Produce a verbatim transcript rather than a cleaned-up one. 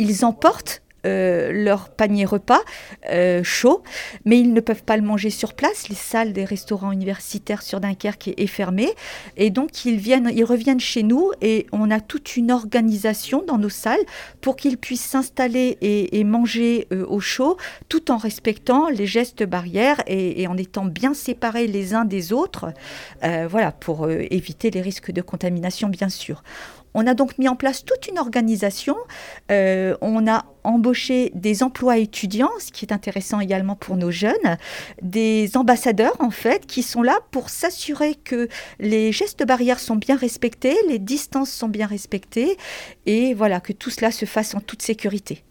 ils emportent Euh, leur panier repas euh, chaud, mais ils ne peuvent pas le manger sur place. Les salles des restaurants universitaires sur Dunkerque est, est fermée, et donc ils viennent, ils reviennent chez nous, et on a toute une organisation dans nos salles pour qu'ils puissent s'installer et, et manger euh, au chaud, tout en respectant les gestes barrières et, et en étant bien séparés les uns des autres, euh, voilà, pour euh, éviter les risques de contamination, bien sûr. On a donc mis en place toute une organisation. Euh, on a embauché des emplois étudiants, ce qui est intéressant également pour nos jeunes, des ambassadeurs en fait, qui sont là pour s'assurer que les gestes barrières sont bien respectés, les distances sont bien respectées, et voilà, que tout cela se fasse en toute sécurité.